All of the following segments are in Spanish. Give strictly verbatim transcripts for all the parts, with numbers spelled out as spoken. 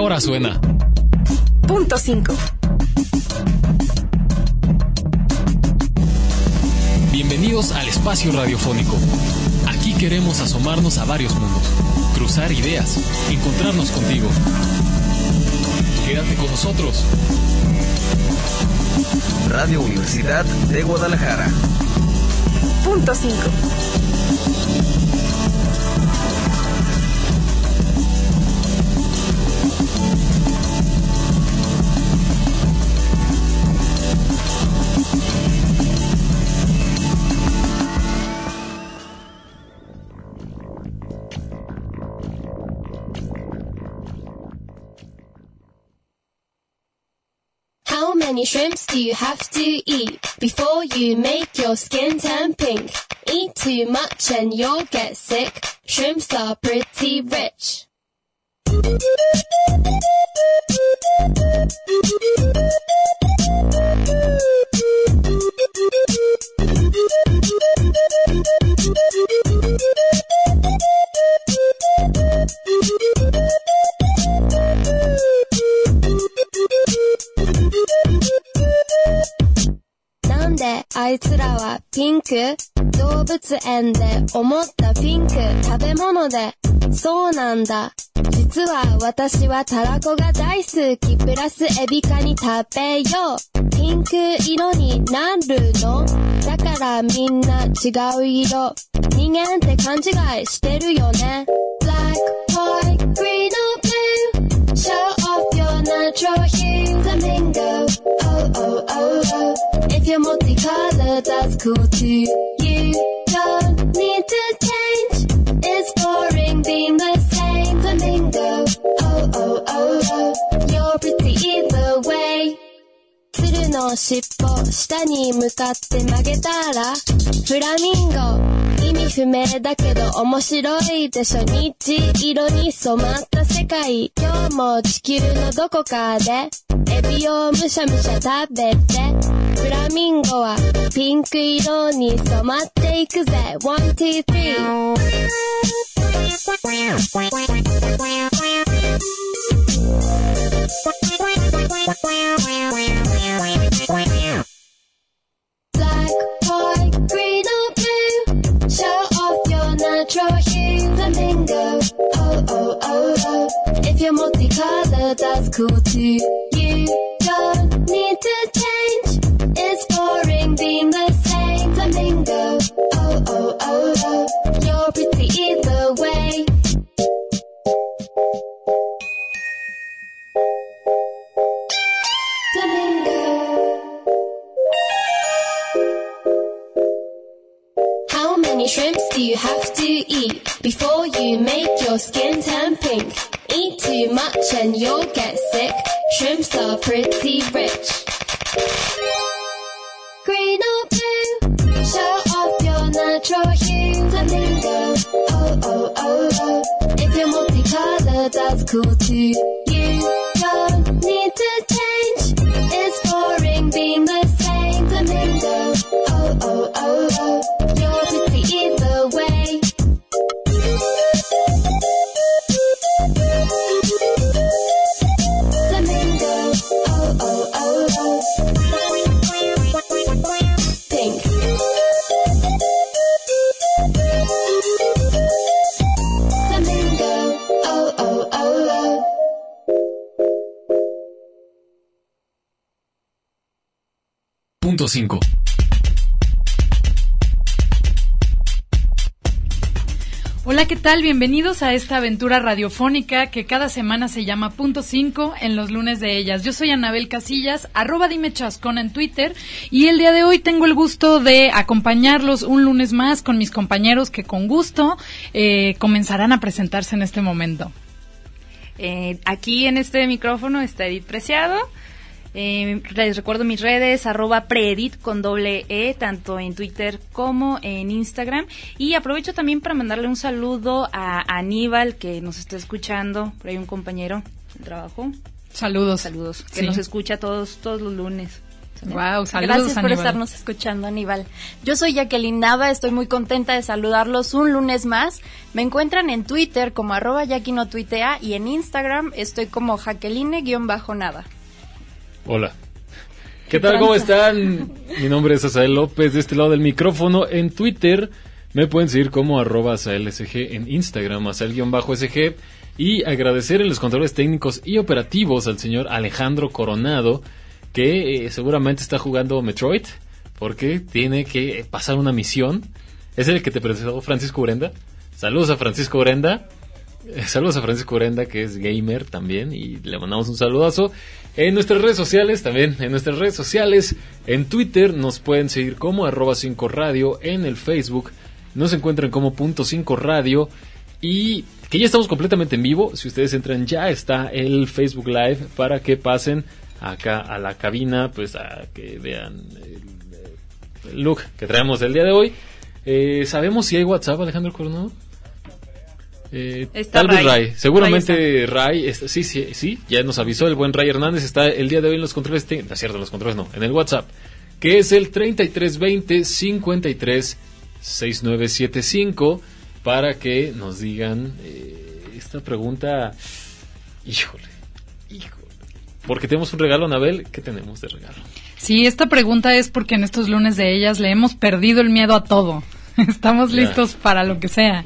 ahora suena Punto cinco. Bienvenidos al espacio radiofónico. Aquí queremos asomarnos a varios mundos, cruzar ideas, encontrarnos contigo. Quédate con nosotros. Radio Universidad de Guadalajara. Punto cinco. How many shrimps do you have to eat before you make your skin turn pink? Eat too much and you'll get sick. Shrimps are pretty rich.なんであいつらはピンク？動物園で思ったピンク食べ物でそうなんだ実は私はタラコが大好きプラスエビカニ食べようピンク色になるのだからみんな違う色人間って勘違いしてるよね Black, white, green or blue Show off your natural hue Flamingo Oh, oh, oh, oh If you're multicolored, that's cool too You don't need to change It's boring being the same Flamingo Oh, oh, oh, oh You're pretty either way 鶴の尻尾下に向かって曲げたらフラミンゴ意味不明だけど面白いでしょ虹色に染まった世界今日も地球のどこかでエビをむしゃむしゃ食べてフラミンゴはピンク色に染まっていくぜ One, two, three Black, white, green or blue Show off your natural hue Flamingo Oh, oh, oh, oh If you're multicolored, that's cool too You don't need to change It's boring being the same Flamingo Oh, oh, oh, oh You're pretty either way How many shrimps do you have to eat before you make your skin turn pink? Eat too much and you'll get sick. Shrimps are pretty rich. Green or blue, show off your natural hue. Flamingo, oh, oh, oh, oh. If you're multicolored, that's cool too. You don't need to change. It's boring being the same. Flamingo, oh, oh, oh, oh. You're pretty either way. Flamingo, oh, oh, oh, oh. Pink. Flamingo, oh, oh, oh, oh. Punto cinco. Hola, ¿qué tal? Bienvenidos a esta aventura radiofónica que cada semana se llama Punto cinco en los lunes de ellas. Yo soy Anabel Casillas, arroba dime chascona en Twitter, y el día de hoy tengo el gusto de acompañarlos un lunes más con mis compañeros que con gusto eh, comenzarán a presentarse en este momento. Eh, aquí en este micrófono está Edith Preciado. Eh, les recuerdo mis redes, arroba preedit con doble E, tanto en Twitter como en Instagram. Y aprovecho también para mandarle un saludo a Aníbal, que nos está escuchando, por ahí un compañero de trabajo. Saludos. Saludos, que sí. nos escucha todos, todos los lunes. Wow, saludos, Gracias por Aníbal. estarnos escuchando, Aníbal. Yo soy Jacqueline Nava, estoy muy contenta de saludarlos un lunes más. Me encuentran en Twitter como arroba Jackie no tuitea y en Instagram estoy como Jacqueline-Nava. Hola. ¿Qué tal? ¿Cómo están? Mi nombre es Asael López, de este lado del micrófono. En Twitter me pueden seguir como arroba AsaelSG, en Instagram Asael-S G. Y agradecer en los controles técnicos y operativos al señor Alejandro Coronado, que eh, seguramente está jugando Metroid, porque tiene que pasar una misión. ¿Es el que te presentó Francisco Urenda? Saludos a Francisco Urenda. Eh, saludos a Francisco Urenda, que es gamer también, y le mandamos un saludazo. En nuestras redes sociales, también en nuestras redes sociales, en Twitter nos pueden seguir como arroba cinco radio, en el Facebook nos encuentran como punto cinco radio, y que ya estamos completamente en vivo. Si ustedes entran, ya está el Facebook Live para que pasen acá a la cabina, pues a que vean el, el look que traemos el día de hoy. Eh, ¿Sabemos si hay WhatsApp, Alejandro Coronado? Eh, tal vez Ray, Ray. seguramente Ray, está, sí, sí, sí, ya nos avisó el buen Ray Hernández, está el día de hoy en los controles, te, no es cierto, los controles no, en el WhatsApp, que es el treinta y tres veinte cincuenta y tres sesenta y nueve setenta y cinco, para que nos digan eh, esta pregunta. Híjole, híjole. Porque tenemos un regalo, Anabel. ¿Qué tenemos de regalo? Sí, esta pregunta es porque en estos lunes de ellas le hemos perdido el miedo a todo. Estamos Ya. listos para lo que sea.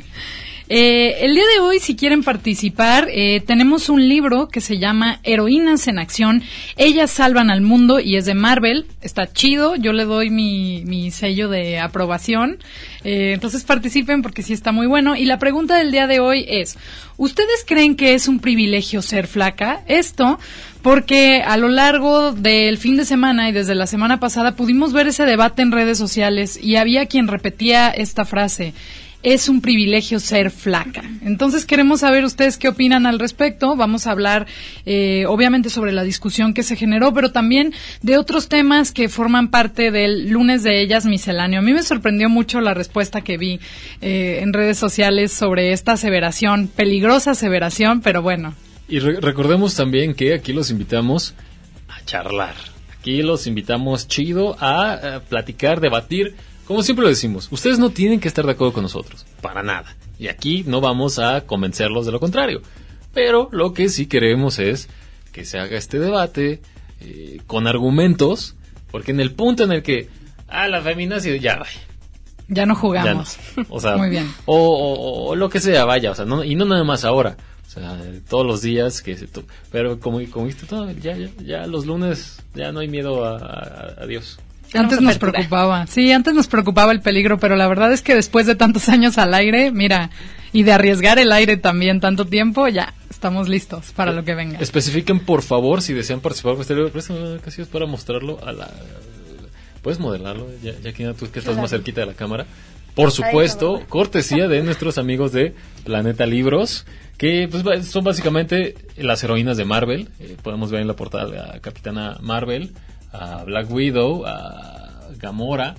Eh, el día de hoy, si quieren participar, eh, tenemos un libro que se llama Heroínas en Acción. Ellas salvan al mundo y es de Marvel. Está chido, yo le doy mi, mi sello de aprobación. Eh, entonces participen porque sí está muy bueno. Y la pregunta del día de hoy es, ¿ustedes creen que es un privilegio ser flaca? Esto porque a lo largo del fin de semana y desde la semana pasada pudimos ver ese debate en redes sociales y había quien repetía esta frase: es un privilegio ser flaca. Entonces queremos saber ustedes qué opinan al respecto. Vamos a hablar eh, obviamente sobre la discusión que se generó, pero también de otros temas que forman parte del lunes de ellas misceláneo. A mí me sorprendió mucho la respuesta que vi eh, en redes sociales sobre esta aseveración, peligrosa aseveración, pero bueno. Y re- recordemos también que aquí los invitamos a charlar. Aquí los invitamos chido a, a platicar, debatir. Como siempre lo decimos, ustedes no tienen que estar de acuerdo con nosotros, para nada. Y aquí no vamos a convencerlos de lo contrario. Pero lo que sí queremos es que se haga este debate eh, con argumentos, porque en el punto en el que, ah, la feminazi, ya vaya. Ya no jugamos. Ya no. O sea, muy bien. O, o, o lo que sea, vaya, o sea, no, y no nada más ahora. O sea, todos los días que se... To- pero como, como dijiste todo, ya, ya, ya los lunes ya no hay miedo a, a, a Dios. Antes nos preocupaba, sí, antes nos preocupaba el peligro, pero la verdad es que después de tantos años al aire, mira, y de arriesgar el aire también tanto tiempo, ya estamos listos para lo que venga. Especifiquen, por favor, si desean participar. Préstame Casillas para mostrarlo a la... ¿Puedes modelarlo? Ya, ya que tú que estás más cerquita de la cámara. Por supuesto, cortesía de nuestros amigos de Planeta Libros, que pues son básicamente las heroínas de Marvel. Eh, podemos ver en la portada a Capitana Marvel, a Black Widow, a Gamora.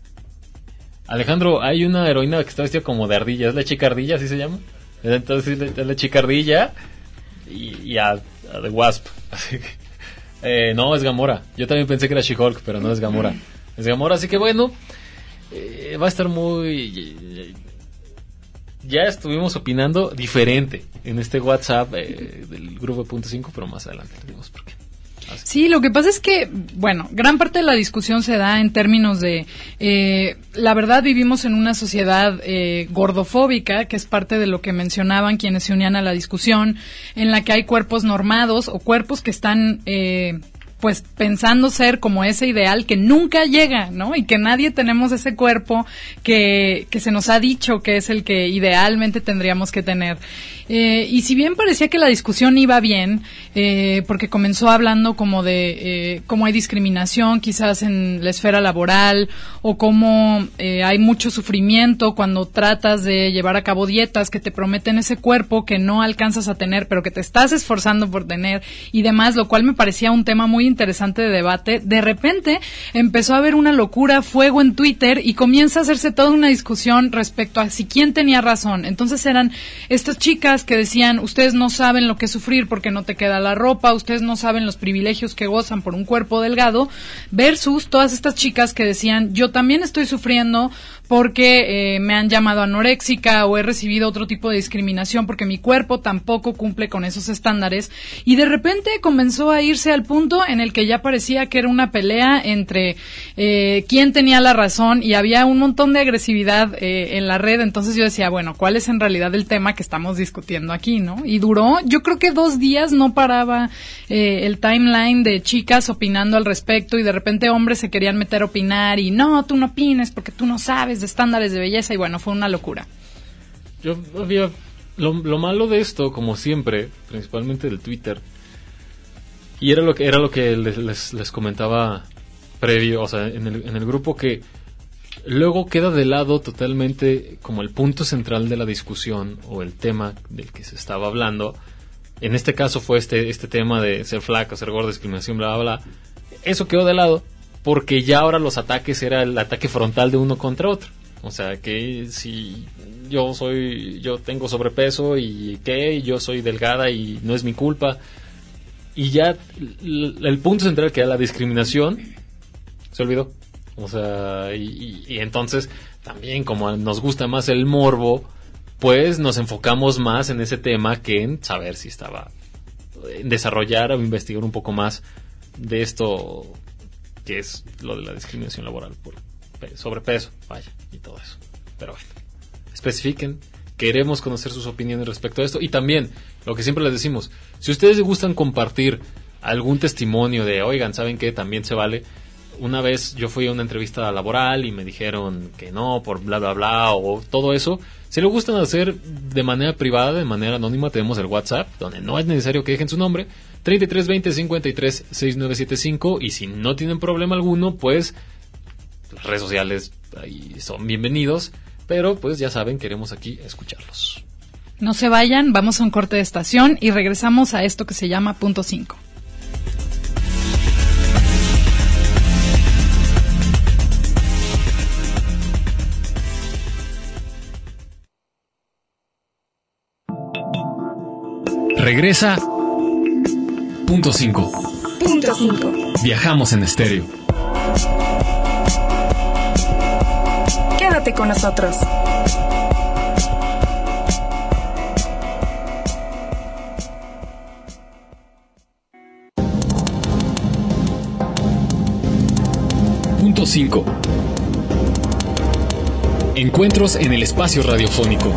Alejandro, hay una heroína que está vestida como de ardilla, ¿es la chica ardilla, así se llama? Entonces es la chica ardilla y, y a, a The Wasp. Así que, eh, no, es Gamora. Yo también pensé que era She-Hulk, pero no es Gamora. Es Gamora, así que bueno, eh, va a estar muy... Ya estuvimos opinando diferente en este WhatsApp eh, del grupo punto cinco, pero más adelante les digo por qué. Sí, lo que pasa es que, bueno, gran parte de la discusión se da en términos de, eh, la verdad vivimos en una sociedad eh, gordofóbica, que es parte de lo que mencionaban quienes se unían a la discusión, en la que hay cuerpos normados o cuerpos que están... Eh, pues pensando ser como ese ideal que nunca llega, ¿no? Y que nadie tenemos ese cuerpo que, que se nos ha dicho que es el que idealmente tendríamos que tener. Eh, y si bien parecía que la discusión iba bien, eh, porque comenzó hablando como de eh, cómo hay discriminación quizás en la esfera laboral, o cómo eh, hay mucho sufrimiento cuando tratas de llevar a cabo dietas que te prometen ese cuerpo que no alcanzas a tener, pero que te estás esforzando por tener y demás, lo cual me parecía un tema muy interesante de debate. De repente empezó a haber una locura, fuego en Twitter, y comienza a hacerse toda una discusión respecto a si quién tenía razón. Entonces eran estas chicas chicas que decían, ustedes no saben lo que es sufrir porque no te queda la ropa, ustedes no saben los privilegios que gozan por un cuerpo delgado, versus todas estas chicas que decían, yo también estoy sufriendo porque eh, me han llamado anoréxica o he recibido otro tipo de discriminación porque mi cuerpo tampoco cumple con esos estándares, y de repente comenzó a irse al punto en el que ya parecía que era una pelea entre eh, quién tenía la razón, y había un montón de agresividad eh, en la red. Entonces yo decía, bueno, ¿cuál es en realidad el tema que estamos discutiendo aquí, no? Y duró, yo creo que dos días no paraba eh, el timeline de chicas opinando al respecto, y de repente hombres se querían meter a opinar y no, tú no opines porque tú no sabes de estándares de belleza, y bueno, fue una locura. Yo había lo, lo malo de esto, como siempre, principalmente del Twitter, y era lo que era lo que les, les, les comentaba previo, o sea, en el, en el grupo, que luego queda de lado totalmente como el punto central de la discusión o el tema del que se estaba hablando. En este caso fue este este tema de ser flaco, ser gordo, discriminación, bla, bla, bla. Eso quedó de lado porque ya ahora los ataques era el ataque frontal de uno contra otro. O sea, que si yo soy, yo tengo sobrepeso y qué, y yo soy delgada y no es mi culpa. Y ya el, el punto central, que era la discriminación, se olvidó. O sea, y, y, y entonces también, como nos gusta más el morbo, pues nos enfocamos más en ese tema que en saber si estaba, en desarrollar o investigar un poco más de esto, que es lo de la discriminación laboral por sobrepeso, vaya, y todo eso. Pero bueno, especifiquen, queremos conocer sus opiniones respecto a esto. Y también, lo que siempre les decimos, si ustedes gustan compartir algún testimonio de, oigan, ¿saben qué? También se vale. Una vez yo fui a una entrevista laboral y me dijeron que no, por bla, bla, bla, o todo eso. Si lo gustan hacer de manera privada, de manera anónima, tenemos el WhatsApp, donde no es necesario que dejen su nombre, treinta y tres veinte cincuenta y tres sesenta y nueve setenta y cinco, y si no tienen problema alguno, pues las redes sociales ahí son bienvenidos, pero pues ya saben, queremos aquí escucharlos. No se vayan, vamos a un corte de estación y regresamos a esto que se llama Punto cinco. Regresa Punto cinco. Punto cinco. Viajamos en estéreo. Quédate con nosotros. Punto cinco. Encuentros en el espacio radiofónico.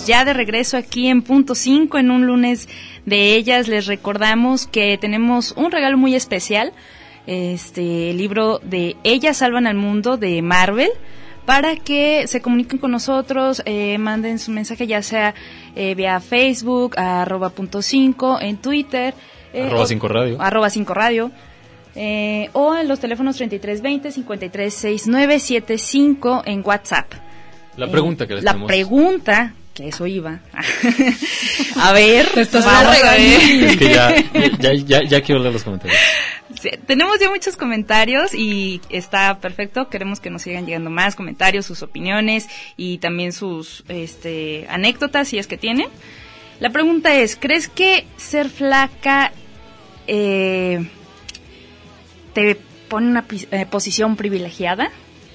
ya de regreso aquí en Punto cinco, en un lunes de ellas. Les recordamos que tenemos un regalo muy especial, este el libro de Ellas Salvan al Mundo de Marvel, para que se comuniquen con nosotros, eh, manden su mensaje ya sea eh, vía Facebook, a arroba punto cinco, en Twitter, eh, arroba cinco radio, arroba cinco radio, eh, o en los teléfonos treinta y tres veinte, cincuenta y tres sesenta y nueve setenta y cinco en WhatsApp. La pregunta que les La tenemos. pregunta, que eso iba. A ver, Estás vamos a ver. Es que ya, ya, ya, ya quiero leer los comentarios. Sí, tenemos ya muchos comentarios y está perfecto. Queremos que nos sigan llegando más comentarios, sus opiniones y también sus este, anécdotas, si es que tienen. La pregunta es, ¿crees que ser flaca eh, te pone en una eh, posición privilegiada?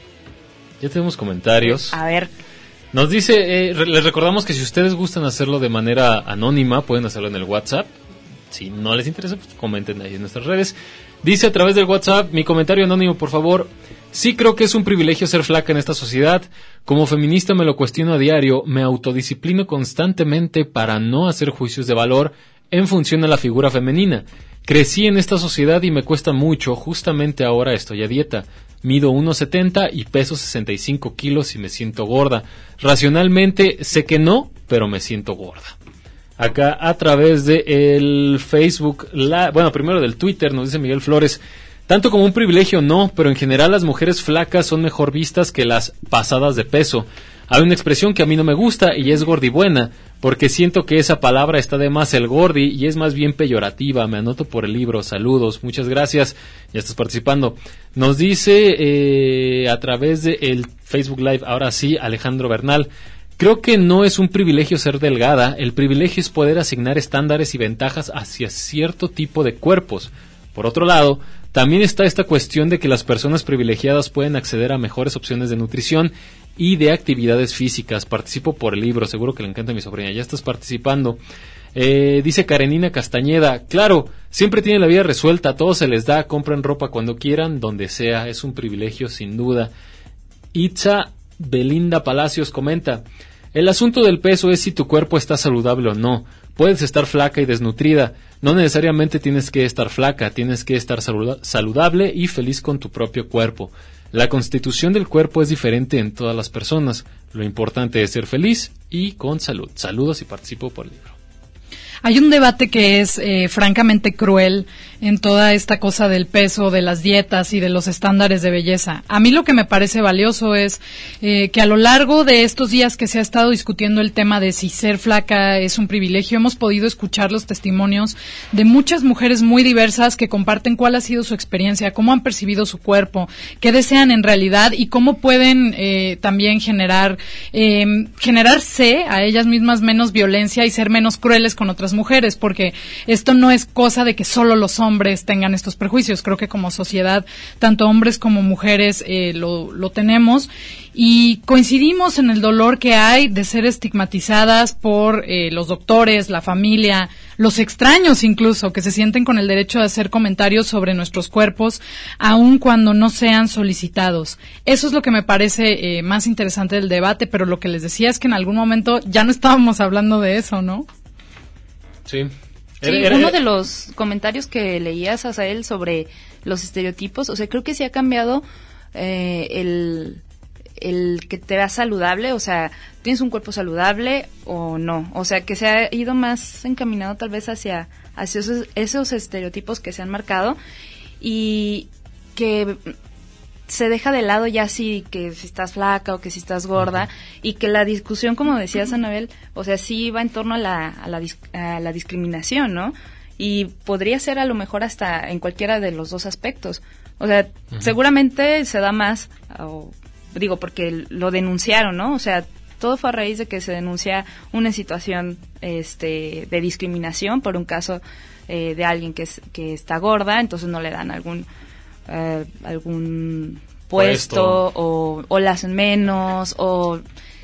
Ya tenemos comentarios. A ver. Nos dice, eh, re- les recordamos que si ustedes gustan hacerlo de manera anónima, pueden hacerlo en el WhatsApp. Si no les interesa, pues comenten ahí en nuestras redes. Dice a través del WhatsApp, mi comentario anónimo, por favor. Sí creo que es un privilegio ser flaca en esta sociedad. Como feminista me lo cuestiono a diario, me autodisciplino constantemente para no hacer juicios de valor en función a la figura femenina. Crecí en esta sociedad y me cuesta mucho, justamente ahora estoy a dieta. Mido uno setenta y peso sesenta y cinco kilos y me siento gorda. Racionalmente sé que no, pero me siento gorda. Acá a través de el Facebook, la, bueno, primero del Twitter, nos dice Miguel Flores, tanto como un privilegio no, pero en general las mujeres flacas son mejor vistas que las pasadas de peso. Hay una expresión que a mí no me gusta y es gordibuena, porque siento que esa palabra está de más el gordi y es más bien peyorativa. Me anoto por el libro, saludos, muchas gracias, ya estás participando. Nos dice eh, a través de el Facebook Live, ahora sí, Alejandro Bernal, creo que no es un privilegio ser delgada, el privilegio es poder asignar estándares y ventajas hacia cierto tipo de cuerpos. Por otro lado, también está esta cuestión de que las personas privilegiadas pueden acceder a mejores opciones de nutrición y de actividades físicas. Participo por el libro, seguro que le encanta a mi sobrina, ya estás participando. Eh, dice Karenina Castañeda, claro, siempre tienen la vida resuelta, a todos se les da, compran ropa cuando quieran, donde sea, es un privilegio sin duda. Itza Belinda Palacios comenta, el asunto del peso es si tu cuerpo está saludable o no. Puedes estar flaca y desnutrida, no necesariamente tienes que estar flaca, tienes que estar saluda- saludable y feliz con tu propio cuerpo. La constitución del cuerpo es diferente en todas las personas, lo importante es ser feliz y con salud. Saludos y participo por el libro. Hay un debate que es eh, francamente cruel en toda esta cosa del peso, de las dietas y de los estándares de belleza. A mí lo que me parece valioso es eh, que a lo largo de estos días que se ha estado discutiendo el tema de si ser flaca es un privilegio, hemos podido escuchar los testimonios de muchas mujeres muy diversas que comparten cuál ha sido su experiencia, cómo han percibido su cuerpo, qué desean en realidad y cómo pueden eh, también generar eh, generarse a ellas mismas menos violencia y ser menos crueles con otras mujeres, porque esto no es cosa de que solo los hombres tengan estos prejuicios. Creo que como sociedad, tanto hombres como mujeres eh, lo, lo tenemos y coincidimos en el dolor que hay de ser estigmatizadas por eh, los doctores, la familia, los extraños incluso, que se sienten con el derecho de hacer comentarios sobre nuestros cuerpos, aun cuando no sean solicitados. Eso es lo que me parece eh, más interesante del debate, pero lo que les decía es que en algún momento ya no estábamos hablando de eso, ¿no? Sí. Sí, Era- era- uno de los comentarios que leías, Azael, sobre los estereotipos, o sea, creo que sí ha cambiado eh, el, el que te veas saludable, o sea, ¿tienes un cuerpo saludable o no? O sea, que se ha ido más encaminado tal vez hacia, hacia esos, esos estereotipos que se han marcado y que se deja de lado ya si que si estás flaca o que si estás gorda, uh-huh. Y que la discusión, como decías, Anabel, o sea, sí va en torno a la, a la, dis, a la discriminación, ¿no? Y podría ser a lo mejor hasta en cualquiera de los dos aspectos. O sea, uh-huh. Seguramente se da más, o, digo, porque lo denunciaron, ¿no? O sea, todo fue a raíz de que se denuncia una situación este, de discriminación por un caso eh, de alguien que, es, que está gorda, entonces no le dan algún... Uh, algún puesto, puesto. O, o la hacen menos, o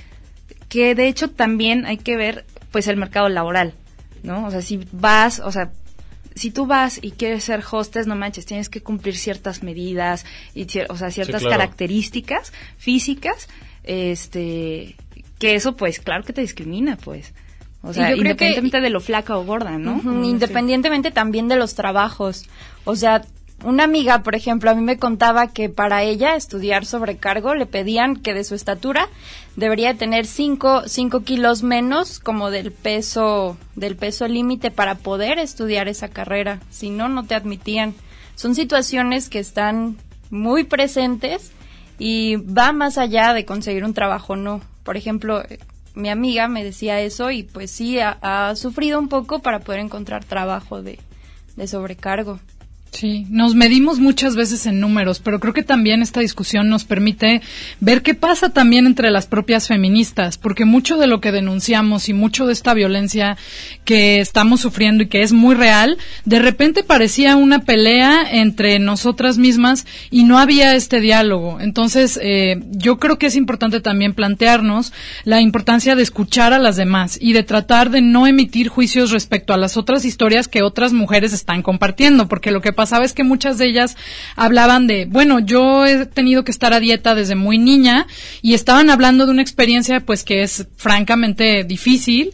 que de hecho también hay que ver pues el mercado laboral, ¿no? O sea, si vas, o sea, si tú vas y quieres ser hostess, no manches, tienes que cumplir ciertas medidas y o sea, ciertas sí, claro. características físicas, este que eso pues claro que te discrimina, pues. O sea, independientemente que, de lo flaca o gorda, ¿no? Uh-huh, independientemente sí. también de los trabajos. O sea, una amiga, por ejemplo, a mí me contaba que para ella estudiar sobrecargo le pedían que de su estatura debería tener cinco, cinco kilos menos como del peso, del peso límite para poder estudiar esa carrera. Si no, no te admitían. Son situaciones que están muy presentes y va más allá de conseguir un trabajo, no. Por ejemplo, mi amiga me decía eso y pues sí, ha, ha sufrido un poco para poder encontrar trabajo de, de sobrecargo. Sí, nos medimos muchas veces en números, pero creo que también esta discusión nos permite ver qué pasa también entre las propias feministas, porque mucho de lo que denunciamos y mucho de esta violencia que estamos sufriendo y que es muy real, de repente parecía una pelea entre nosotras mismas y no había este diálogo. Entonces, eh, yo creo que es importante también plantearnos la importancia de escuchar a las demás y de tratar de no emitir juicios respecto a las otras historias que otras mujeres están compartiendo, porque lo que pasaba es que muchas de ellas hablaban de, bueno, yo he tenido que estar a dieta desde muy niña y estaban hablando de una experiencia pues que es francamente difícil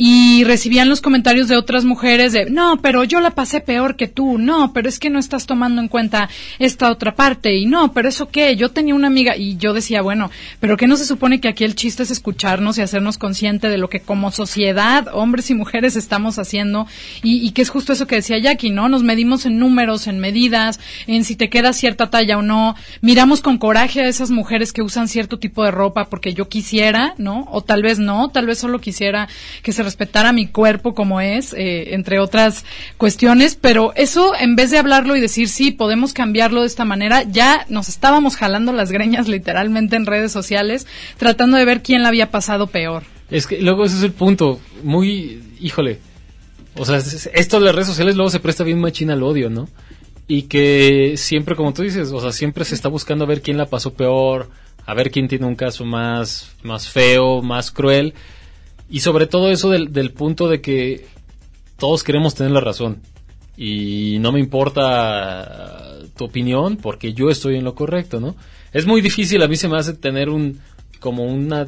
y recibían los comentarios de otras mujeres de, no, pero yo la pasé peor que tú, no, pero es que no estás tomando en cuenta esta otra parte y no, pero eso qué, yo tenía una amiga y yo decía, bueno, pero ¿qué no se supone que aquí el chiste es escucharnos y hacernos consciente de lo que como sociedad, hombres y mujeres estamos haciendo y, y que es justo eso que decía Jackie, ¿no? Nos medimos en números, en medidas, en si te queda cierta talla o no, miramos con coraje a esas mujeres que usan cierto tipo de ropa porque yo quisiera, ¿no? O tal vez no, tal vez solo quisiera que se respetara mi cuerpo como es, eh, entre otras cuestiones, pero eso en vez de hablarlo y decir sí, podemos cambiarlo de esta manera, ya nos estábamos jalando las greñas literalmente en redes sociales, tratando de ver quién la había pasado peor. Es que luego ese es el punto, muy, híjole, o sea, esto de las redes sociales luego se presta bien machina al odio, ¿no? Y que siempre, como tú dices, o sea, siempre se está buscando a ver quién la pasó peor, a ver quién tiene un caso más, más feo, más cruel, y sobre todo eso del, del punto de que todos queremos tener la razón, y no me importa tu opinión porque yo estoy en lo correcto, ¿no? Es muy difícil, a mí se me hace tener un, como una...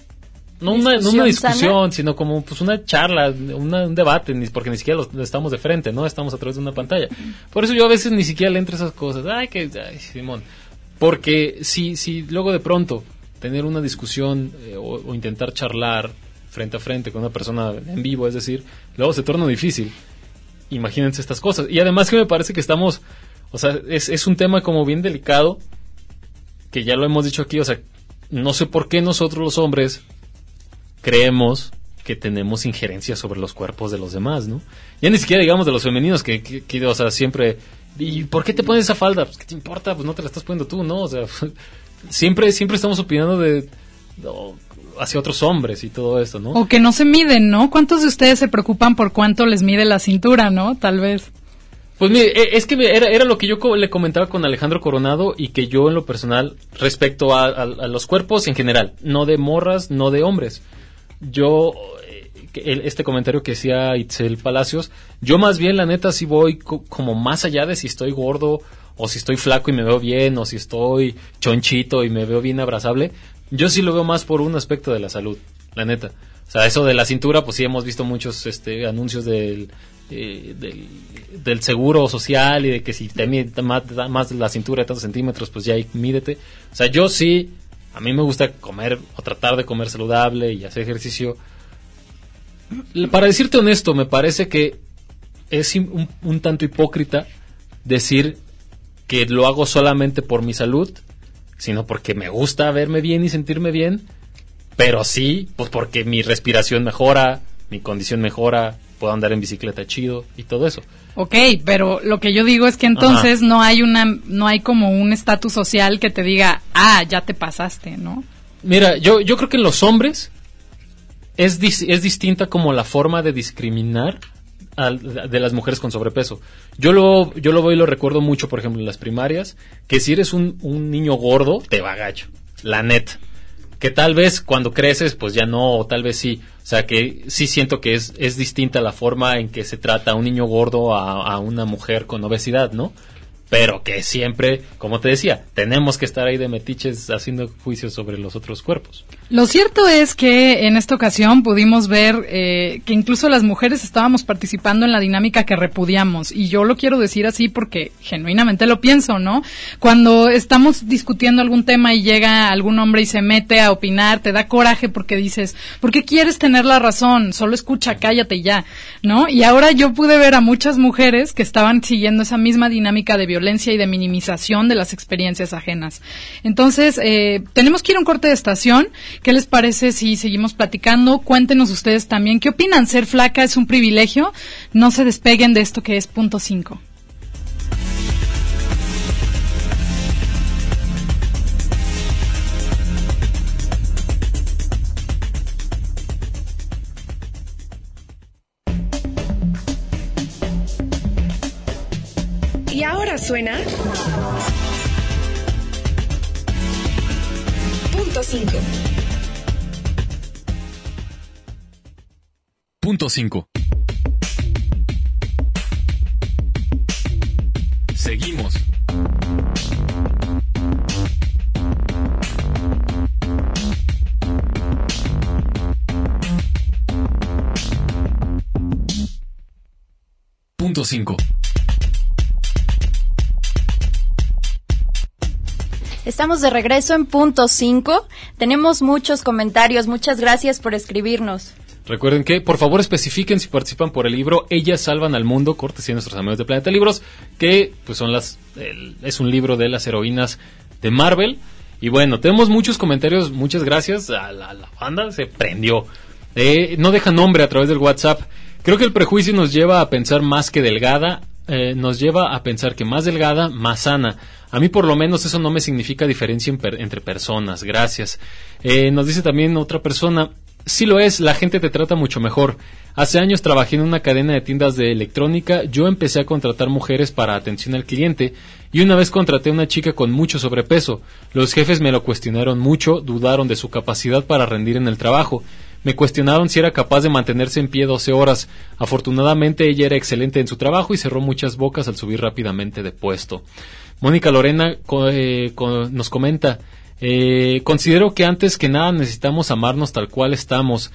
No una, no una discusión, sana, sino como pues una charla, una, un debate, ni, porque ni siquiera lo, lo estamos de frente, ¿no? Estamos a través de una pantalla. Por eso yo a veces ni siquiera le entro esas cosas. Ay, que, ay, Simón. Porque si, si luego de pronto tener una discusión eh, o, o intentar charlar frente a frente con una persona en vivo, es decir, luego se torna difícil. Imagínense estas cosas. Y además que me parece que estamos, o sea, es, es un tema como bien delicado, que ya lo hemos dicho aquí, o sea, no sé por qué nosotros los hombres creemos que tenemos injerencia sobre los cuerpos de los demás, ¿no? Ya ni siquiera digamos de los femeninos, que, que, que o sea, siempre... ¿Y por qué te pones esa falda? Pues, ¿qué te importa? Pues no te la estás poniendo tú, ¿no? O sea, siempre siempre estamos opinando de... No, hacia otros hombres y todo esto, ¿no? O que no se miden, ¿no? ¿Cuántos de ustedes se preocupan por cuánto les mide la cintura, no? Tal vez. Pues mire, es que era, era lo que yo le comentaba con Alejandro Coronado y que yo en lo personal, respecto a, a, a los cuerpos en general, no de morras, no de hombres. Yo, este comentario que hacía Itzel Palacios, yo más bien la neta sí voy co- como más allá de si estoy gordo o si estoy flaco y me veo bien o si estoy chonchito y me veo bien abrazable, yo sí lo veo más por un aspecto de la salud, la neta. O sea, eso de la cintura, pues sí hemos visto muchos este anuncios del, eh, del, del seguro social y de que si te mide más, más la cintura de tantos centímetros, pues ya ahí mídete. O sea, yo sí... A mí me gusta comer o tratar de comer saludable y hacer ejercicio. Para decirte honesto, me parece que es un, un tanto hipócrita decir que lo hago solamente por mi salud, sino porque me gusta verme bien y sentirme bien, pero sí, pues porque mi respiración mejora, mi condición mejora, puedo andar en bicicleta chido y todo eso. Ok, pero lo que yo digo es que entonces Ajá. no hay una, no hay como un estatus social que te diga, ah, ya te pasaste, ¿no? Mira, yo, yo creo que en los hombres es, dis, es distinta como la forma de discriminar a, de las mujeres con sobrepeso. Yo lo, yo lo veo y lo recuerdo mucho, por ejemplo, en las primarias, que si eres un, un niño gordo, te va gacho, la neta. Que tal vez cuando creces, pues ya no, o tal vez sí. O sea, que sí siento que es, es distinta la forma en que se trata a un niño gordo a, a una mujer con obesidad, ¿no? pero que siempre, como te decía, tenemos que estar ahí de metiches haciendo juicios sobre los otros cuerpos. Lo cierto es que en esta ocasión pudimos ver eh, que incluso las mujeres estábamos participando en la dinámica que repudiamos, y yo lo quiero decir así porque genuinamente lo pienso, ¿no? Cuando estamos discutiendo algún tema y llega algún hombre y se mete a opinar, te da coraje porque dices, ¿por qué quieres tener la razón? Solo escucha, cállate ya, ¿no? Y ahora yo pude ver a muchas mujeres que estaban siguiendo esa misma dinámica de violencia y de minimización de las experiencias ajenas. Entonces, eh, tenemos que ir a un corte de estación. ¿Qué les parece si seguimos platicando? Cuéntenos ustedes también, ¿qué opinan? ¿Ser flaca es un privilegio? No se despeguen de esto que es punto cinco. Y ahora suena punto cinco. Punto cinco. Seguimos. Punto cinco. Estamos de regreso en punto cinco. Tenemos muchos comentarios. Muchas gracias por escribirnos. Recuerden que, por favor, especifiquen si participan por el libro Ellas salvan al mundo, cortesía de nuestros amigos de Planeta Libros, que pues son las el, es un libro de las heroínas de Marvel. Y bueno, tenemos muchos comentarios. Muchas gracias a la, a la banda. Se prendió. Eh, no deja nombre a través del WhatsApp. Creo que el prejuicio nos lleva a pensar más que delgada. Eh, nos lleva a pensar que más delgada, más sana. A mí por lo menos eso no me significa diferencia per- entre personas. Gracias. Eh, nos dice también otra persona, sí lo es, la gente te trata mucho mejor. Hace años trabajé en una cadena de tiendas de electrónica. Yo empecé a contratar mujeres para atención al cliente y una vez contraté a una chica con mucho sobrepeso. Los jefes me lo cuestionaron mucho, dudaron de su capacidad para rendir en el trabajo. Me cuestionaron si era capaz de mantenerse en pie doce horas. Afortunadamente ella era excelente en su trabajo y cerró muchas bocas al subir rápidamente de puesto. Mónica Lorena co- eh, co- nos comenta, eh, considero que antes que nada necesitamos amarnos tal cual estamos.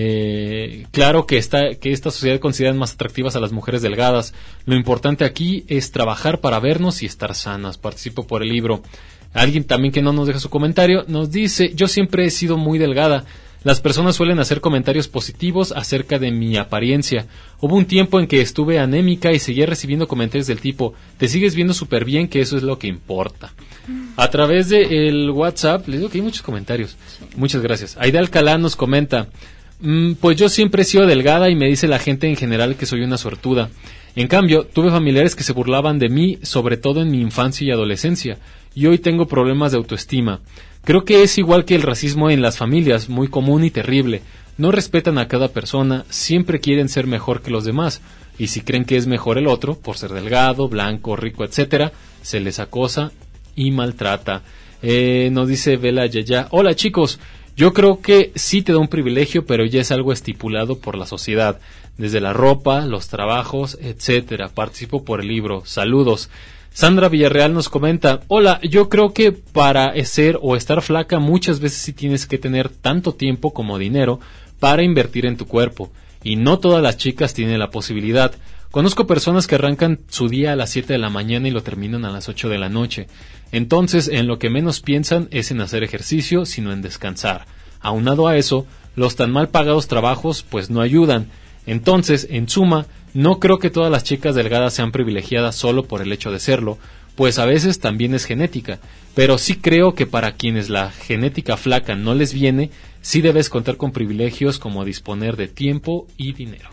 Eh, claro que, esta, que esta sociedad considera más atractivas a las mujeres delgadas. Lo importante aquí es trabajar para vernos y estar sanas. Participo por el libro. Alguien también que no nos deja su comentario nos dice, yo siempre he sido muy delgada. Las personas suelen hacer comentarios positivos acerca de mi apariencia. Hubo un tiempo en que estuve anémica y seguía recibiendo comentarios del tipo, te sigues viendo súper bien, que eso es lo que importa. A través del WhatsApp, les digo que hay muchos comentarios. Sí. Muchas gracias. Aida Alcalá nos comenta, mmm, pues yo siempre he sido delgada y me dice la gente en general que soy una suertuda. En cambio, tuve familiares que se burlaban de mí, sobre todo en mi infancia y adolescencia, y hoy tengo problemas de autoestima. Creo que es igual que el racismo en las familias, muy común y terrible. No respetan a cada persona, siempre quieren ser mejor que los demás, y si creen que es mejor el otro, por ser delgado, blanco, rico, etcétera, se les acosa y maltrata. Eh, nos dice Vela Yaya, hola chicos, yo creo que sí te da un privilegio, pero ya es algo estipulado por la sociedad, desde la ropa, los trabajos, etcétera. Participo por el libro, saludos. Sandra Villarreal nos comenta, hola, yo creo que para ser o estar flaca muchas veces sí tienes que tener tanto tiempo como dinero para invertir en tu cuerpo, y no todas las chicas tienen la posibilidad. Conozco personas que arrancan su día a las siete de la mañana y lo terminan a las ocho de la noche. Entonces, en lo que menos piensan es en hacer ejercicio, sino en descansar. Aunado a eso, los tan mal pagados trabajos pues no ayudan. Entonces, en suma, no creo que todas las chicas delgadas sean privilegiadas solo por el hecho de serlo, pues a veces también es genética, pero sí creo que para quienes la genética flaca no les viene, sí debes contar con privilegios como disponer de tiempo y dinero.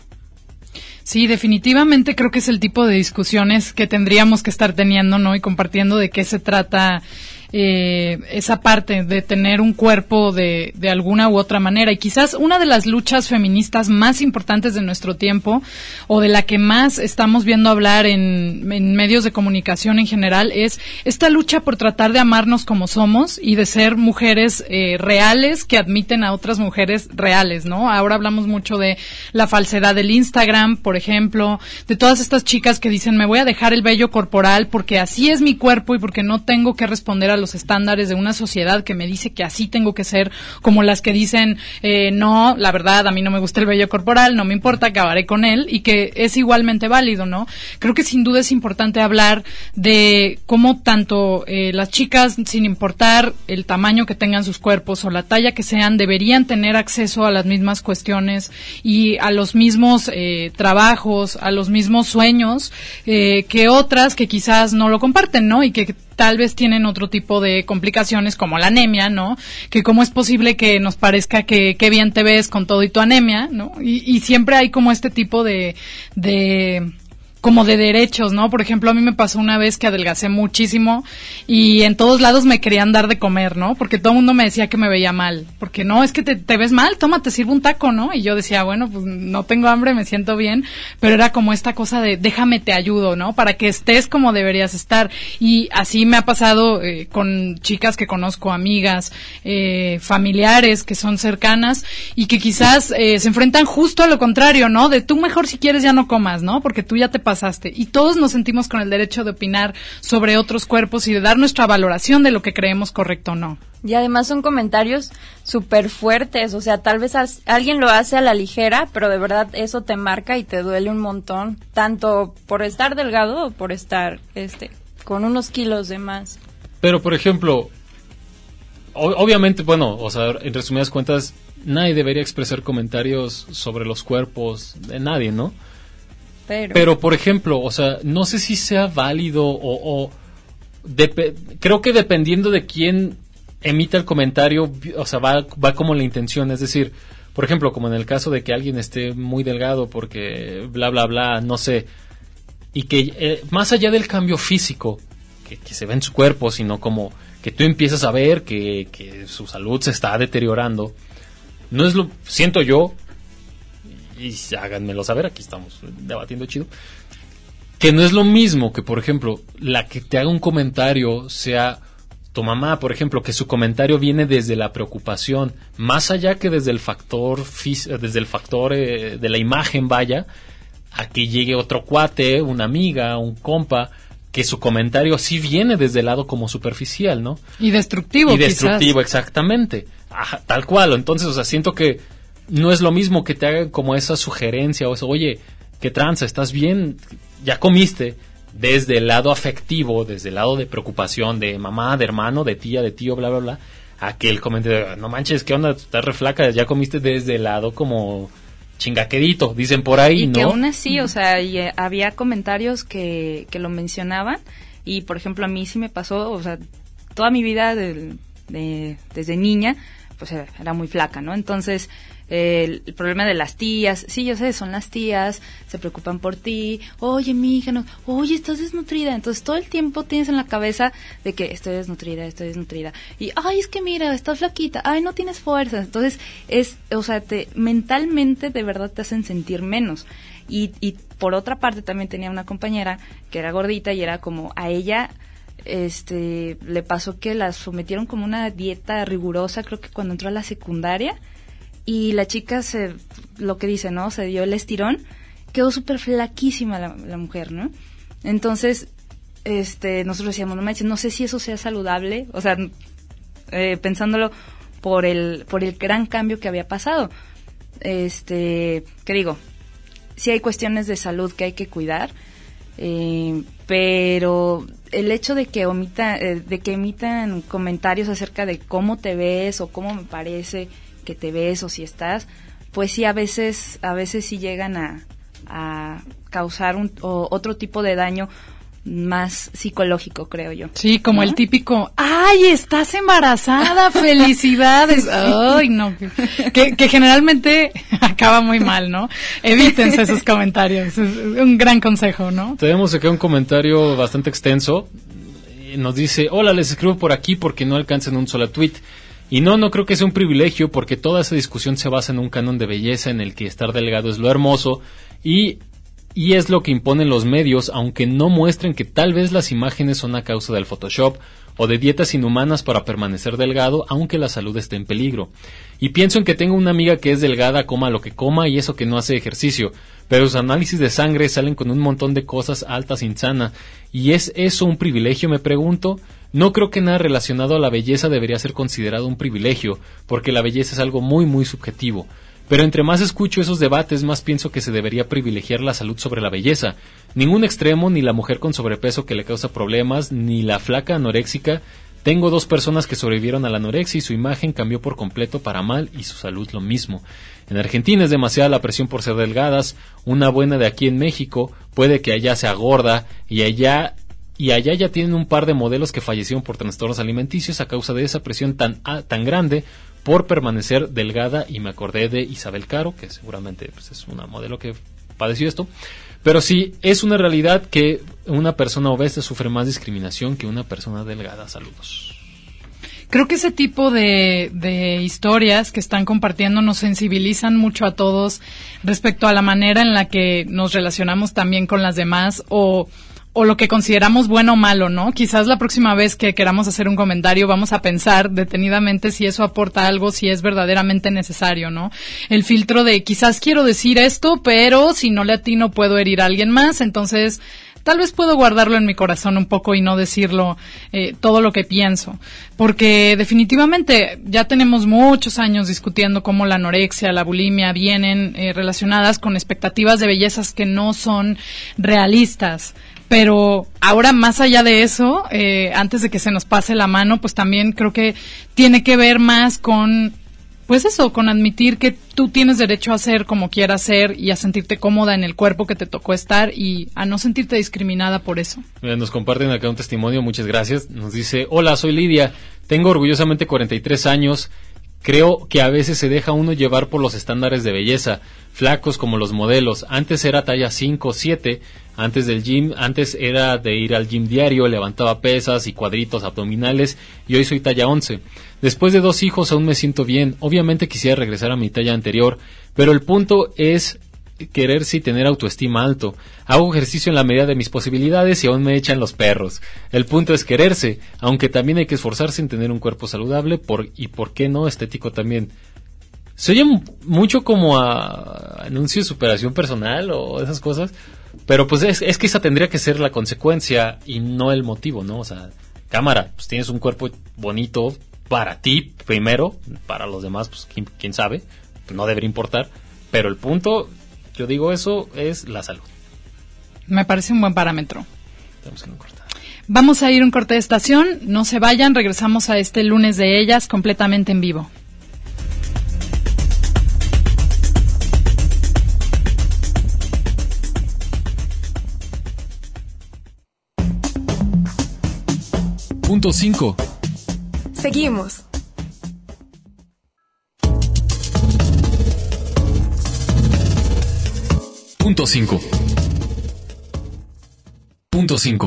Sí, definitivamente creo que es el tipo de discusiones que tendríamos que estar teniendo, ¿no? Y compartiendo de qué se trata eh, esa parte de tener un cuerpo de, de alguna u otra manera. Y quizás una de las luchas feministas más importantes de nuestro tiempo, o de la que más estamos viendo hablar en, en medios de comunicación en general, es esta lucha por tratar de amarnos como somos y de ser mujeres eh, reales que admiten a otras mujeres reales, ¿no? Ahora hablamos mucho de la falsedad del Instagram, por ejemplo, de todas estas chicas que dicen me voy a dejar el vello corporal porque así es mi cuerpo y porque no tengo que responder a los estándares de una sociedad que me dice que así tengo que ser, como las que dicen eh, no, la verdad, a mí no me gusta el vello corporal, no me importa, acabaré con él, y que es igualmente válido, ¿no? Creo que sin duda es importante hablar de cómo tanto eh, las chicas, sin importar el tamaño que tengan sus cuerpos o la talla que sean, deberían tener acceso a las mismas cuestiones y a los mismos eh, trabajos, a los mismos sueños eh, que otras que quizás no lo comparten, ¿no? Y que tal vez tienen otro tipo de complicaciones como la anemia, ¿no? Que cómo es posible que nos parezca que qué bien te ves con todo y tu anemia, ¿no? Y, y siempre hay como este tipo de, de como de derechos, ¿no? Por ejemplo, a mí me pasó una vez que adelgacé muchísimo y en todos lados me querían dar de comer, ¿no? Porque todo el mundo me decía que me veía mal. Porque no, es que te, te ves mal, toma, te sirvo un taco, ¿no? Y yo decía, bueno, pues no tengo hambre, me siento bien, pero era como esta cosa de déjame te ayudo, ¿no? Para que estés como deberías estar. Y así me ha pasado eh, con chicas que conozco, amigas, eh, familiares que son cercanas y que quizás eh, se enfrentan justo a lo contrario, ¿no? De tú mejor si quieres ya no comas, ¿no? Porque tú ya te pasaste. Y todos nos sentimos con el derecho de opinar sobre otros cuerpos y de dar nuestra valoración de lo que creemos correcto o no. Y además son comentarios súper fuertes, o sea, tal vez as- alguien lo hace a la ligera, pero de verdad eso te marca y te duele un montón, tanto por estar delgado o por estar este con unos kilos de más. Pero, por ejemplo, o- obviamente, bueno, o sea, en resumidas cuentas, nadie debería expresar comentarios sobre los cuerpos de nadie, ¿no? Pero, Pero, por ejemplo, o sea, no sé si sea válido o... o dep- creo que dependiendo de quién emita el comentario, o sea, va, va como la intención. Es decir, por ejemplo, como en el caso de que alguien esté muy delgado porque bla, bla, bla, no sé. Y que eh, más allá del cambio físico que, que se ve en su cuerpo, sino como que tú empiezas a ver que, que su salud se está deteriorando. No es lo... Siento yo... y háganmelo saber, aquí estamos debatiendo chido, que no es lo mismo que, por ejemplo, la que te haga un comentario sea tu mamá, por ejemplo, que su comentario viene desde la preocupación, más allá que desde el factor fí- desde el factor eh, de la imagen, vaya, a que llegue otro cuate, una amiga, un compa, que su comentario sí viene desde el lado como superficial, ¿no? Y destructivo, Y destructivo, quizás. exactamente. Ajá, tal cual. Entonces, o sea, siento que no es lo mismo que te hagan como esa sugerencia o eso, oye, ¿qué tranza? ¿Estás bien? ¿Ya comiste? Desde el lado afectivo, desde el lado de preocupación, de mamá, de hermano, de tía, de tío, bla, bla, bla, a que el comentario, no manches, ¿qué onda? Estás re flaca, ya comiste, desde el lado como chingaquerito, dicen por ahí, y ¿no? que aún así, o sea, y, eh, había comentarios que, que lo mencionaban y, por ejemplo, a mí sí me pasó, o sea, toda mi vida de, de, desde niña, pues era muy flaca, ¿no? Entonces, eh, el, el problema de las tías, sí, yo sé, son las tías, se preocupan por ti, oye, mi hija, no, oye, estás desnutrida, entonces todo el tiempo tienes en la cabeza de que estoy desnutrida, estoy desnutrida, y, ay, es que mira, estás flaquita, ay, no tienes fuerza, entonces, es, o sea, te, mentalmente de verdad te hacen sentir menos, y, y por otra parte también tenía una compañera que era gordita y era como, a ella... este le pasó que la sometieron como una dieta rigurosa, creo que cuando entró a la secundaria, y la chica se, lo que dice, ¿no? Se dio el estirón, quedó súper flaquísima la, la mujer, ¿no? Entonces, este, nosotros decíamos, no manches, no sé si eso sea saludable, o sea, eh, pensándolo por el, por el gran cambio que había pasado. Este, ¿qué digo? Sí hay cuestiones de salud que hay que cuidar, eh, pero el hecho de que omita, eh, de que emitan comentarios acerca de cómo te ves o cómo me parece que te ves o si estás, pues sí a veces, a veces sí llegan a, a causar un, o otro tipo de daño más psicológico, creo yo. Sí, como ¿no? el típico, ¡ay, estás embarazada! ¡Felicidades! ¡Ay, no! Que, que generalmente acaba muy mal, ¿no? Evítense esos comentarios. Es un gran consejo, ¿no? Tenemos aquí un comentario bastante extenso. nos dice, hola, les escribo por aquí porque no alcanzan un solo tweet. Y no, no creo que sea un privilegio, porque toda esa discusión se basa en un canon de belleza en el que estar delgado es lo hermoso y, y es lo que imponen los medios, aunque no muestren que tal vez las imágenes son a causa del Photoshop o de dietas inhumanas para permanecer delgado, aunque la salud esté en peligro. Y pienso en que tengo una amiga que es delgada, coma lo que coma, y eso que no hace ejercicio, pero sus análisis de sangre salen con un montón de cosas altas insanas. ¿Y es eso un privilegio, me pregunto? No creo que nada relacionado a la belleza debería ser considerado un privilegio, porque la belleza es algo muy muy subjetivo. Pero entre más escucho esos debates, más pienso que se debería privilegiar la salud sobre la belleza. Ningún extremo, ni la mujer con sobrepeso que le causa problemas, ni la flaca anoréxica. Tengo dos personas que sobrevivieron a la anorexia y su imagen cambió por completo para mal y su salud lo mismo. En Argentina es demasiada la presión por ser delgadas. Una buena de aquí en México puede que allá sea gorda y allá... Y allá ya tienen un par de modelos que fallecieron por trastornos alimenticios a causa de esa presión tan, ah, tan grande por permanecer delgada. Y me acordé de Isabel Caro, que seguramente pues, es una modelo que padeció esto. Pero sí, es una realidad que una persona obesa sufre más discriminación que una persona delgada. Saludos. Creo que ese tipo de, de historias que están compartiendo nos sensibilizan mucho a todos respecto a la manera en la que nos relacionamos también con las demás o... o lo que consideramos bueno o malo, ¿no? Quizás la próxima vez que queramos hacer un comentario vamos a pensar detenidamente si eso aporta algo, si es verdaderamente necesario, ¿no? El filtro de quizás quiero decir esto, pero si no le atino puedo herir a alguien más, entonces tal vez puedo guardarlo en mi corazón un poco y no decirlo eh, todo lo que pienso, porque definitivamente ya tenemos muchos años discutiendo cómo la anorexia, la bulimia vienen eh, relacionadas con expectativas de bellezas que no son realistas. Pero ahora, más allá de eso, eh, antes de que se nos pase la mano, pues también creo que tiene que ver más con, pues eso, con admitir que tú tienes derecho a ser como quieras ser y a sentirte cómoda en el cuerpo que te tocó estar y a no sentirte discriminada por eso. Mira, nos comparten acá un testimonio, muchas gracias. Nos dice, hola, soy Lidia, tengo orgullosamente cuarenta y tres años. Creo que a veces se deja uno llevar por los estándares de belleza, flacos como los modelos. Antes era talla cinco o siete, antes del gym, antes era de ir al gym diario, levantaba pesas y cuadritos abdominales, y hoy soy talla once. Después de dos hijos aún me siento bien. Obviamente quisiera regresar a mi talla anterior, pero el punto es quererse y tener autoestima alto. Hago ejercicio en la medida de mis posibilidades y aún me echan los perros. El punto es quererse, aunque también hay que esforzarse en tener un cuerpo saludable por, y por qué no estético también. Se oye mucho como a anuncio de superación personal o esas cosas, pero pues es, es que esa tendría que ser la consecuencia y no el motivo, ¿no? O sea, cámara, pues tienes un cuerpo bonito para ti primero, para los demás, pues quién, quién sabe, no debería importar, pero el punto, yo digo eso, es la salud. Me parece un buen parámetro. Tenemos que ir a un corte. Vamos a ir a un corte de estación, no se vayan, regresamos a este lunes de ellas completamente en vivo. Punto cinco. Seguimos. Punto cinco. Punto cinco.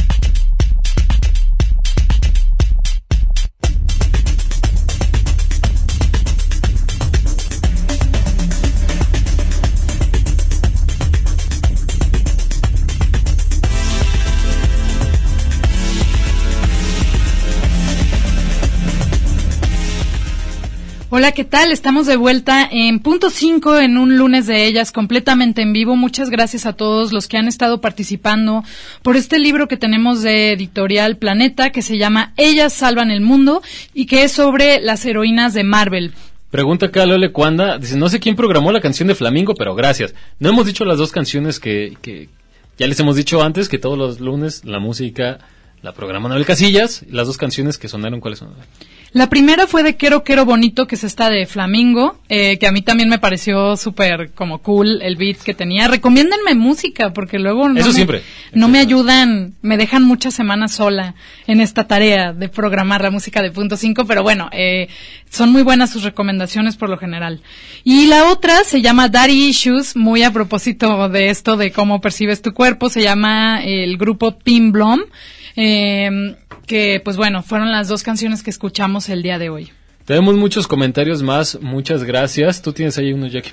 Hola, ¿qué tal? Estamos de vuelta en Punto cinco en un lunes de ellas completamente en vivo. Muchas gracias a todos los que han estado participando por este libro que tenemos de Editorial Planeta que se llama Ellas salvan el mundo y que es sobre las heroínas de Marvel. Pregunta acá Lole Cuanda, dice, no sé quién programó la canción de Flamingo, pero gracias. No hemos dicho las dos canciones que, que ya les hemos dicho antes, que todos los lunes la música la programa Anabel Casillas. Las dos canciones que sonaron, ¿cuáles son? La primera fue de Quero Quero Bonito, que es esta de Flamingo, eh, que a mí también me pareció súper como cool el beat que tenía. Recomiéndenme música, porque luego no, Eso me, siempre. no Eso me siempre. ayudan, me dejan muchas semanas sola en esta tarea de programar la música de Punto cinco, pero bueno, eh, son muy buenas sus recomendaciones por lo general. Y la otra se llama Daddy Issues, muy a propósito de esto de cómo percibes tu cuerpo, se llama eh, el grupo Pim Blom. Eh, que pues bueno, fueron las dos canciones que escuchamos el día de hoy. Tenemos muchos comentarios más, muchas gracias. ¿Tú tienes ahí uno, Jackie?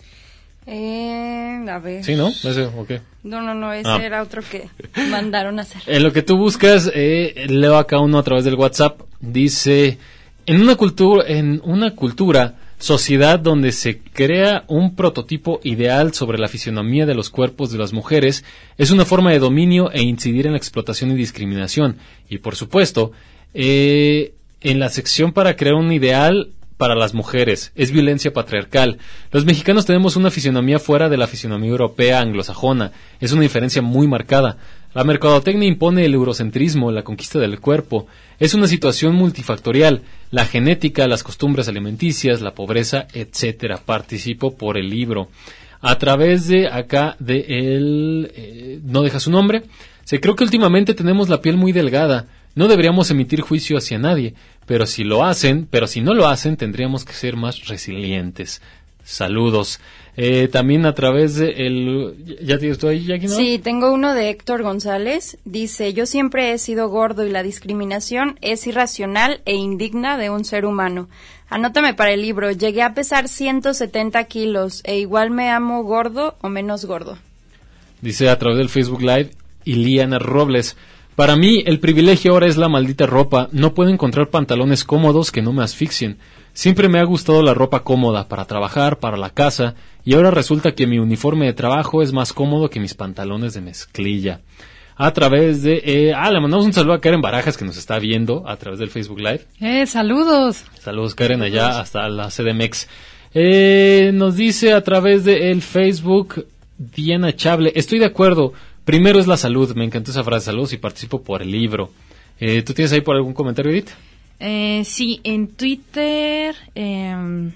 Eh, a ver. ¿Sí, no? ¿Ese o qué? No, no, no, ese Ah. era otro que mandaron a hacer. En lo que tú buscas, eh, leo acá uno a través del WhatsApp. Dice, en una cultura, en una cultura, sociedad donde se crea un prototipo ideal sobre la fisionomía de los cuerpos de las mujeres, es una forma de dominio e incidir en la explotación y discriminación. Y por supuesto, eh, en la sección para crear un ideal para las mujeres, es violencia patriarcal. Los mexicanos tenemos una fisionomía fuera de la fisionomía europea anglosajona. Es una diferencia muy marcada. La mercadotecnia impone el eurocentrismo, la conquista del cuerpo. Es una situación multifactorial. La genética, las costumbres alimenticias, la pobreza, etcétera. Participo por el libro. A través de acá de él, eh, no deja su nombre. Se creo que últimamente tenemos la piel muy delgada. No deberíamos emitir juicio hacia nadie, pero si lo hacen, pero si no lo hacen, tendríamos que ser más resilientes. Saludos. Eh, también a través de el... ¿Ya tienes tú ahí, Jackie, no? Sí, tengo uno de Héctor González. Dice, yo siempre he sido gordo y la discriminación es irracional e indigna de un ser humano. Anótame para el libro. Llegué a pesar ciento setenta kilos e igual me amo gordo o menos gordo. Dice a través del Facebook Live, Iliana Robles. Para mí, el privilegio ahora es la maldita ropa. No puedo encontrar pantalones cómodos que no me asfixien. Siempre me ha gustado la ropa cómoda para trabajar, para la casa, y ahora resulta que mi uniforme de trabajo es más cómodo que mis pantalones de mezclilla. A través de... Eh, ah, le mandamos un saludo a Karen Barajas, que nos está viendo a través del Facebook Live. ¡Eh, saludos! Saludos, Karen, allá hasta la C D M X. Eh, nos dice a través de el Facebook Diana Chable. Estoy de acuerdo. Primero es la salud, me encantó esa frase, saludos y participo por el libro. Eh, ¿Tú tienes ahí por algún comentario, Edith? Eh, sí, en Twitter, eh,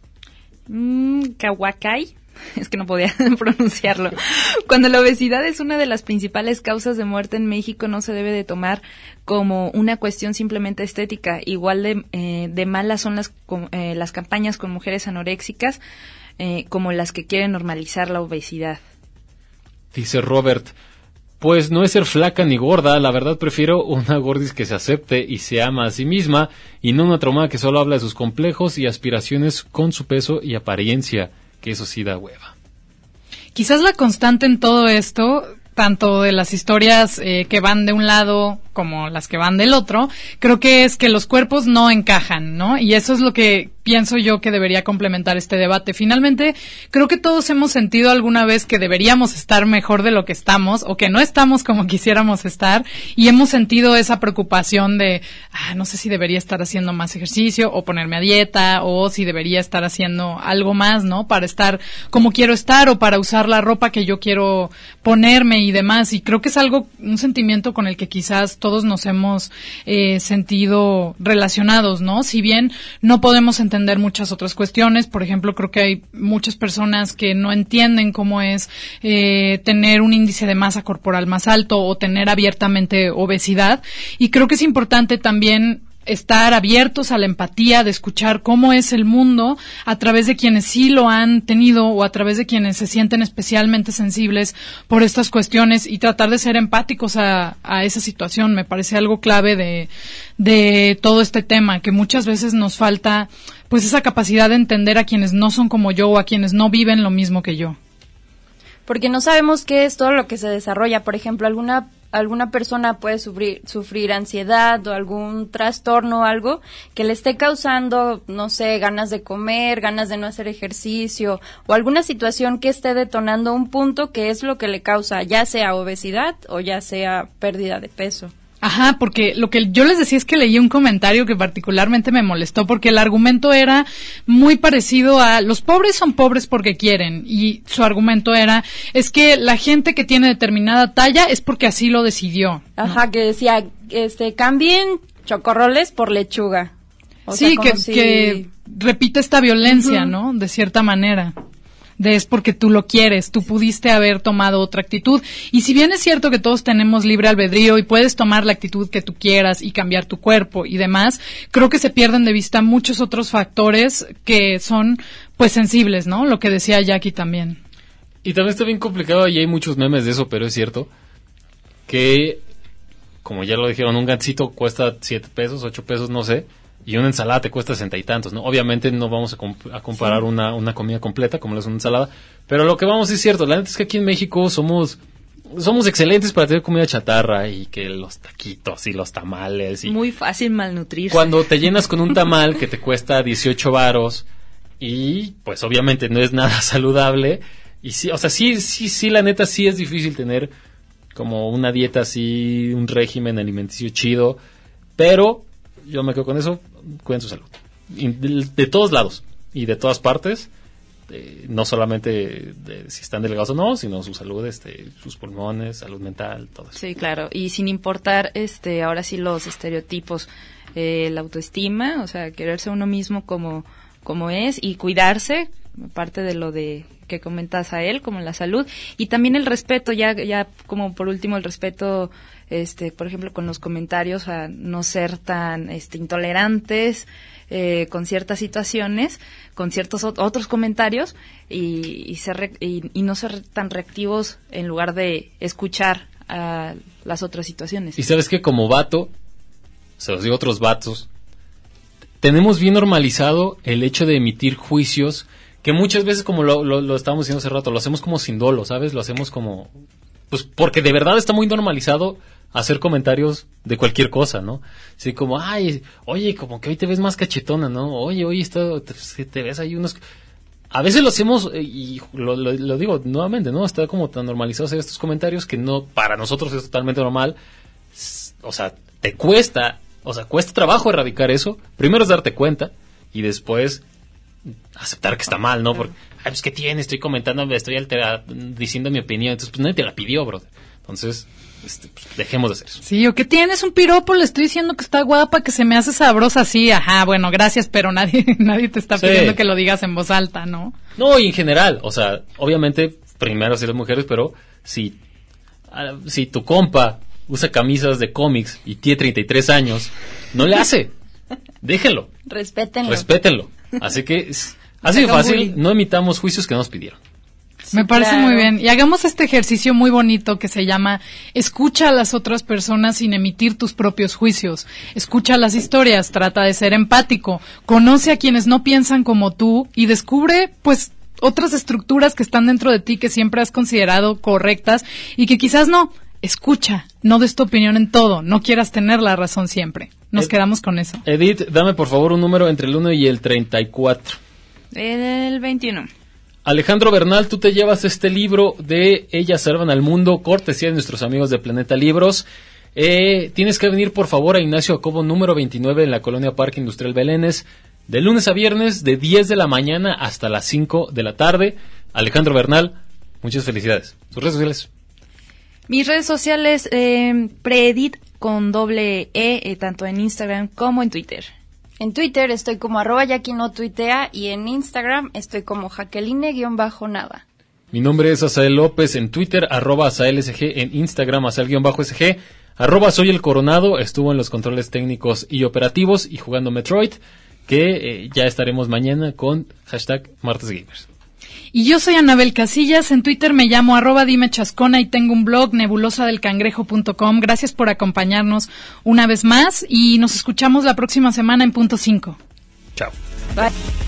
mmm, Kawakai, es que no podía pronunciarlo. Cuando la obesidad es una de las principales causas de muerte en México, no se debe de tomar como una cuestión simplemente estética. Igual de, eh, de malas son las, eh, las campañas con mujeres anoréxicas eh, como las que quieren normalizar la obesidad. Dice Robert, pues no es ser flaca ni gorda, la verdad prefiero una gordis que se acepte y se ama a sí misma y no una traumada que solo habla de sus complejos y aspiraciones con su peso y apariencia, que eso sí da hueva. Quizás la constante en todo esto, tanto de las historias eh, que van de un lado como las que van del otro, creo que es que los cuerpos no encajan, ¿no? Y eso es lo que pienso yo que debería complementar este debate. Finalmente, creo que todos hemos sentido alguna vez que deberíamos estar mejor de lo que estamos o que no estamos como quisiéramos estar y hemos sentido esa preocupación de, ah, no sé si debería estar haciendo más ejercicio o ponerme a dieta o si debería estar haciendo algo más, ¿no? Para estar como quiero estar o para usar la ropa que yo quiero ponerme y demás. Y creo que es algo, un sentimiento con el que quizás todos nos hemos eh, sentido relacionados, ¿no? Si bien no podemos entender muchas otras cuestiones, por ejemplo, creo que hay muchas personas que no entienden cómo es eh, tener un índice de masa corporal más alto o tener abiertamente obesidad, y creo que es importante también estar abiertos a la empatía, de escuchar cómo es el mundo a través de quienes sí lo han tenido o a través de quienes se sienten especialmente sensibles por estas cuestiones y tratar de ser empáticos a, a esa situación. Me parece algo clave de, de todo este tema, que muchas veces nos falta pues esa capacidad de entender a quienes no son como yo o a quienes no viven lo mismo que yo. Porque no sabemos qué es todo lo que se desarrolla. Por ejemplo, alguna alguna persona puede sufrir, sufrir ansiedad o algún trastorno o algo que le esté causando, no sé, ganas de comer, ganas de no hacer ejercicio o alguna situación que esté detonando un punto que es lo que le causa, ya sea obesidad o ya sea pérdida de peso. Ajá, porque lo que yo les decía es que leí un comentario que particularmente me molestó porque el argumento era muy parecido a los pobres son pobres porque quieren, y su argumento era es que la gente que tiene determinada talla es porque así lo decidió, ¿no? Ajá, que decía, este, cambien chocorroles por lechuga. O sí, sea, como que, si... que repite esta violencia, uh-huh. ¿no? De cierta manera. De es porque tú lo quieres, tú pudiste haber tomado otra actitud. Y si bien es cierto que todos tenemos libre albedrío y puedes tomar la actitud que tú quieras y cambiar tu cuerpo y demás, creo que se pierden de vista muchos otros factores que son, pues, sensibles, ¿no? Lo que decía Jackie también. Y también está bien complicado y hay muchos memes de eso, pero es cierto que como ya lo dijeron, un gansito cuesta siete pesos, ocho pesos, no sé, y una ensalada te cuesta sesenta y tantos, ¿no? Obviamente no vamos a, comp- a comparar sí. una, una comida completa como lo es una ensalada, pero lo que vamos es cierto, la neta es que aquí en México somos... Somos excelentes para tener comida chatarra y que los taquitos y los tamales. Y muy fácil malnutrirse. Cuando te llenas con un tamal que te cuesta dieciocho varos y pues obviamente no es nada saludable. Y sí, o sea, sí, sí, sí, la neta sí es difícil tener como una dieta así, un régimen alimenticio chido. Pero yo me quedo con eso, cuiden su salud. Y de, de todos lados y de todas partes. Eh, no solamente de, si están delgados o no, sino su salud, este, sus pulmones, salud mental, todo eso. Sí, claro, y sin importar, este, ahora sí los estereotipos, eh, la autoestima, o sea, quererse uno mismo como, como es y cuidarse, parte de lo de que comentas a él, como la salud, y también el respeto, ya, ya como por último el respeto, este, por ejemplo, con los comentarios, a no ser tan, este, intolerantes, Eh, con ciertas situaciones, con ciertos ot- otros comentarios y, y, ser re- y, y no ser tan reactivos en lugar de escuchar a las otras situaciones. Y sabes que como vato, se los digo a otros vatos, tenemos bien normalizado el hecho de emitir juicios que muchas veces, como lo, lo, lo estábamos diciendo hace rato, lo hacemos como sin dolo, ¿sabes? Lo hacemos como... Pues porque de verdad está muy normalizado hacer comentarios de cualquier cosa, ¿no? Así como, ay, oye, como que hoy te ves más cachetona, ¿no? Oye, oye, esto, te, te ves ahí unos... A veces lo hacemos, y lo, lo, lo digo nuevamente, ¿no? Está como tan normalizado hacer estos comentarios que no, para nosotros es totalmente normal. O sea, te cuesta, o sea, cuesta trabajo erradicar eso. Primero es darte cuenta y después aceptar que está mal, ¿no? Porque, ay, pues, ¿qué tiene? Estoy comentando, estoy altera, diciendo mi opinión. Entonces, pues, nadie te la pidió, brother. Entonces... Este, pues, dejemos de hacer eso. Sí, o que tienes un piropo, le estoy diciendo que está guapa, que se me hace sabrosa, sí, ajá, bueno, gracias, pero nadie nadie te está sí. pidiendo que lo digas en voz alta, ¿no? No, y en general, o sea, obviamente, primero si las mujeres, pero si, si tu compa usa camisas de cómics y tiene treinta y tres años, no le hace, déjenlo. Respétenlo. Respétenlo. Así que, es, así de fácil, no emitamos juicios que nos pidieron. Sí, me parece claro. Muy bien. Y hagamos este ejercicio muy bonito que se llama escucha a las otras personas sin emitir tus propios juicios. Escucha las historias, trata de ser empático, conoce a quienes no piensan como tú y descubre, pues, otras estructuras que están dentro de ti que siempre has considerado correctas y que quizás no. Escucha, no des tu opinión en todo, no quieras tener la razón siempre. Nos Ed- quedamos con eso. Edith, dame por favor un número entre el uno y el treinta y cuatro. El veintiuno. Alejandro Bernal, tú te llevas este libro de Ellas Salvan al Mundo, cortesía de nuestros amigos de Planeta Libros. Eh, tienes que venir, por favor, a Ignacio Jacobo, número veintinueve, en la colonia Parque Industrial Belénes, de lunes a viernes, de diez de la mañana hasta las cinco de la tarde. Alejandro Bernal, muchas felicidades. ¿Tus redes sociales? Mis redes sociales, eh, Preedit con doble E, eh, tanto en Instagram como en Twitter. En Twitter estoy como arroba yaquino tuitea y en Instagram estoy como Jacqueline-nava. Mi nombre es Asael López, en Twitter, arroba AsaelSG, en Instagram, Asael-SG, arroba Soy el Coronado, estuvo en los controles técnicos y operativos y jugando Metroid, que eh, ya estaremos mañana con hashtag Martes Gamers. Y yo soy Anabel Casillas, en Twitter me llamo arroba dime chascona y tengo un blog nebulosa del cangrejo punto com. Gracias por acompañarnos una vez más y nos escuchamos la próxima semana en punto cinco. Chao. Bye.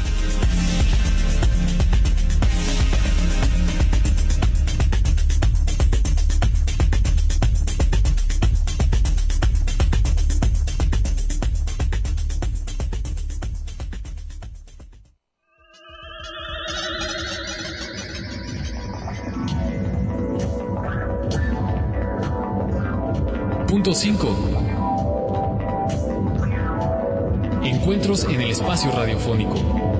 Punto cinco. Encuentros en el espacio radiofónico.